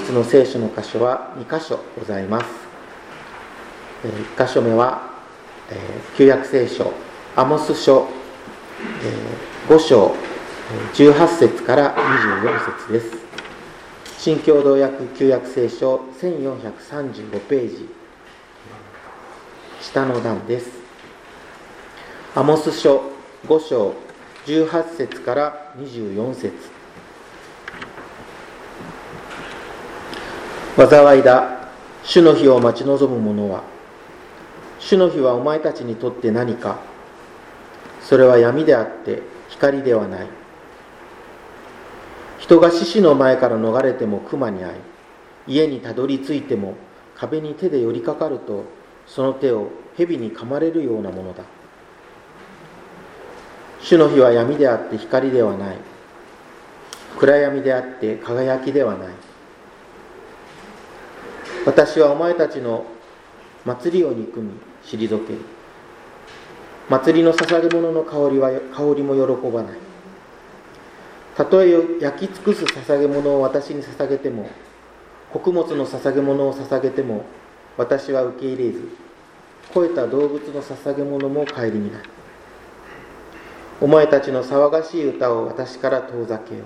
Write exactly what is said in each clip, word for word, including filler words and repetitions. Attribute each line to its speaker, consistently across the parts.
Speaker 1: 日の聖書の箇所はに箇所ございます。いっ箇所目は、えー、旧約聖書アモス書、えー、ご章じゅうはち節からにじゅうよん節です。新共同訳旧約聖書せんよんひゃくさんじゅうごページ、下の段です。アモス書ご章じゅうはち節からにじゅうよん節。災いだ、主の日を待ち望む者は。主の日はお前たちにとって何か。それは闇であって光ではない。人が獅子の前から逃れても熊に遭い、家にたどり着いても壁に手で寄りかかると、その手を蛇に噛まれるようなものだ。主の日は闇であって光ではない。暗闇であって輝きではない。私はお前たちの祭りを憎み退ける。祭りの捧げ物の香りは香りも喜ばない。たとえ焼き尽くす捧げ物を私に捧げても、穀物の捧げ物を捧げても、私は受け入れず、肥えた動物の捧げ物も顧みない。お前たちの騒がしい歌を私から遠ざけよう。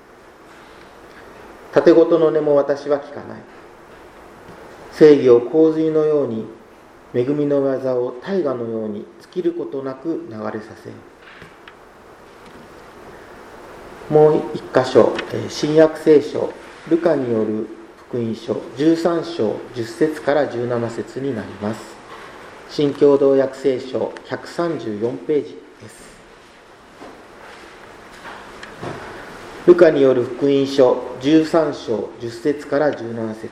Speaker 1: 盾事の音も私は聞かない。正義を洪水のように、恵みの技を大河のように尽きることなく流れさせよう。もう一箇所、新約聖書ルカによる福音書じゅうさん章じゅっ節からじゅうなな節になります。新共同訳聖書ひゃくさんじゅうよんページです。ルカによる福音書じゅうさん章じゅっ節からじゅうなな節。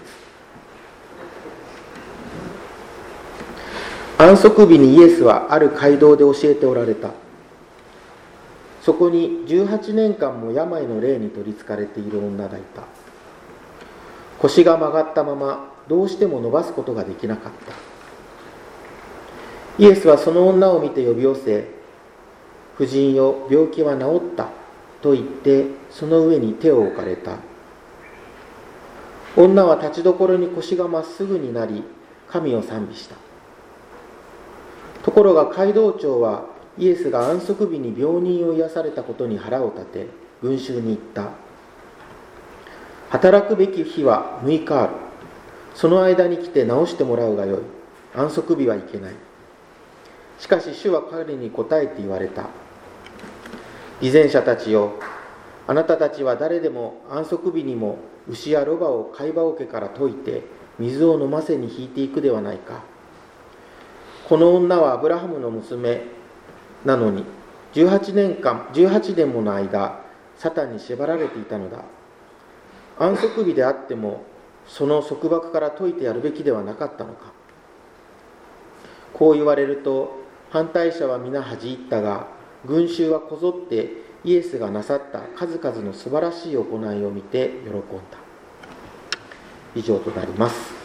Speaker 1: 安息日にイエスはある街道で教えておられた。そこにじゅうはちねんかんも病の霊に取りつかれている女がいた。腰が曲がったままどうしても伸ばすことができなかった。イエスはその女を見て呼び寄せ、婦人よ、病気は治ったと言ってその上に手を置かれた。女は立ちどころに腰がまっすぐになり、神を賛美した。ところが街道長はイエスが安息日に病人を癒されたことに腹を立て、群衆に言った。働くべき日はむいかある。その間に来て治してもらうがよい。安息日はいけない。しかし主は彼に答えて言われた。偽善者たちよ、あなたたちは誰でも安息日にも牛やロバを貝羽桶から解いて水を飲ませに引いていくではないか。この女はアブラハムの娘なのにじゅうはちねんかんじゅうはちねんもの間サタンに縛られていたのだ。安息日であってもその束縛から解いてやるべきではなかったのか。こう言われると反対者は皆恥じ入ったが、群衆はこぞってイエスがなさった数々の素晴らしい行いを見て喜んだ。以上となります。